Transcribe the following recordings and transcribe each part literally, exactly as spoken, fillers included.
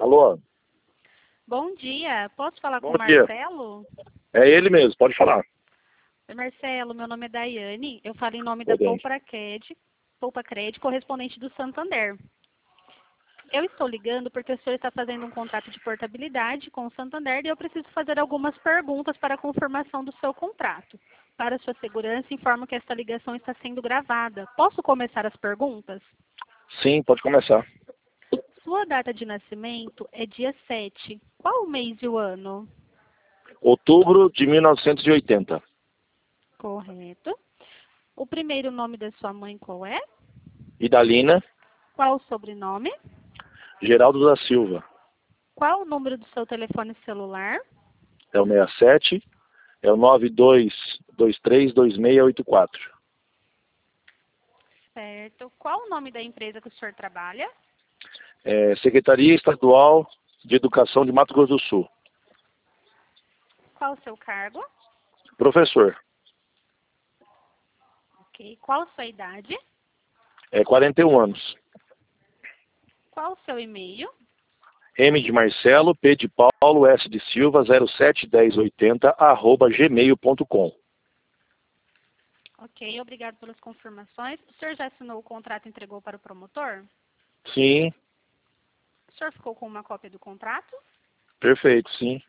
Alô? Bom dia, posso falar Bom com o dia. Marcelo? É ele mesmo, pode falar. Oi, Marcelo, meu nome é Daiane, eu falo em nome Oi, da Dani. Poupa Cred, Poupa Cred, correspondente do Santander. Eu estou ligando porque o senhor está fazendo um contrato de portabilidade com o Santander e eu preciso fazer algumas perguntas para a confirmação do seu contrato. Para sua segurança, informo que esta ligação está sendo gravada. Posso começar as perguntas? Sim, pode começar. Sua data de nascimento é dia sete. Qual o mês e o ano? Outubro de mil novecentos e oitenta. Correto. O primeiro nome da sua mãe qual é? Idalina, Qual o sobrenome? Geraldo da Silva. Qual o número do seu telefone celular? É o sessenta e sete, é o nove dois dois três dois seis oito quatro. Certo. Qual o nome da empresa que o senhor trabalha? É Secretaria Estadual de Educação de Mato Grosso do Sul. Qual o seu cargo? Professor, Ok. Qual a sua idade? é quarenta e um anos. Qual o seu e-mail? M de Marcelo, P de Paulo, S de Silva, zero sete um zero oitenta, arroba gmail ponto com. Ok, obrigado pelas confirmações. O senhor já assinou o contrato e entregou para o promotor? Sim, O senhor ficou com uma cópia do contrato? perfeito, sim.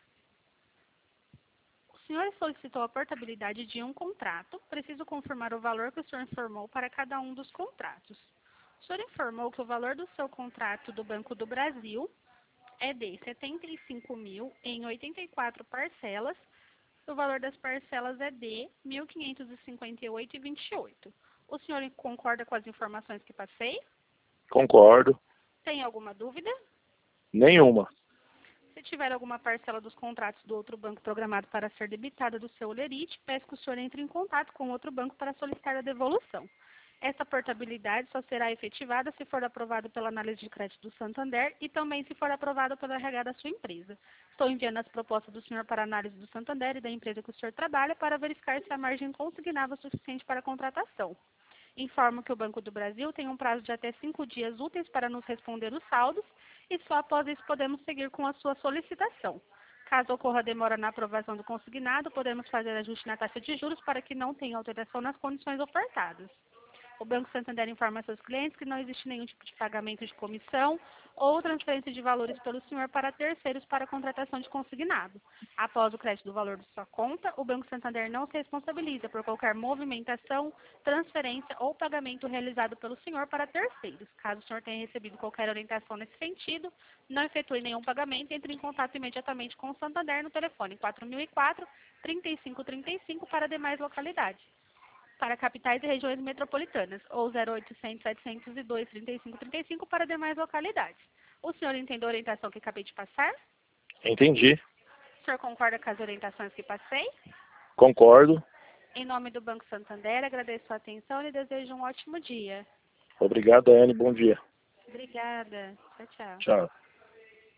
O senhor solicitou a portabilidade de um contrato. Preciso confirmar o valor que o senhor informou para cada um dos contratos. O senhor informou que o valor do seu contrato do Banco do Brasil é de setenta e cinco mil em oitenta e quatro parcelas. O valor das parcelas é de mil quinhentos e cinquenta e oito reais e vinte e oito centavos. O senhor concorda com as informações que passei? Concordo. Tem alguma dúvida? Nenhuma. Se tiver alguma parcela dos contratos do outro banco programado para ser debitada do seu Olerite, peço que o senhor entre em contato com outro banco para solicitar a devolução. Essa portabilidade só será efetivada se for aprovado pela análise de crédito do Santander e também se for aprovado pelo R H da sua empresa. Estou enviando as propostas do senhor para análise do Santander e da empresa que o senhor trabalha para verificar se a margem consignável é suficiente para a contratação. Informo que o Banco do Brasil tem um prazo de até cinco dias úteis para nos responder os saldos e só após isso podemos seguir com a sua solicitação. Caso ocorra demora na aprovação do consignado, podemos fazer ajuste na taxa de juros para que não tenha alteração nas condições ofertadas. O Banco Santander informa a seus clientes que não existe nenhum tipo de pagamento de comissão ou transferência de valores pelo senhor para terceiros para a contratação de consignado. Após o crédito do valor de sua conta, o Banco Santander não se responsabiliza por qualquer movimentação, transferência ou pagamento realizado pelo senhor para terceiros. Caso o senhor tenha recebido qualquer orientação nesse sentido, não efetue nenhum pagamento, entre em contato imediatamente com o Santander no telefone quatro mil e quatro, trinta e cinco trinta e cinco para demais localidades. Para capitais e regiões metropolitanas, ou zero oitocentos, setecentos e dois, trinta e cinco trinta e cinco para demais localidades. O senhor entendeu a orientação que acabei de passar? Entendi. O senhor concorda com as orientações que passei? Concordo. Em nome do Banco Santander, agradeço a atenção e desejo um ótimo dia. Obrigado, Daiane. Bom dia. Obrigada. Tchau, tchau. Tchau.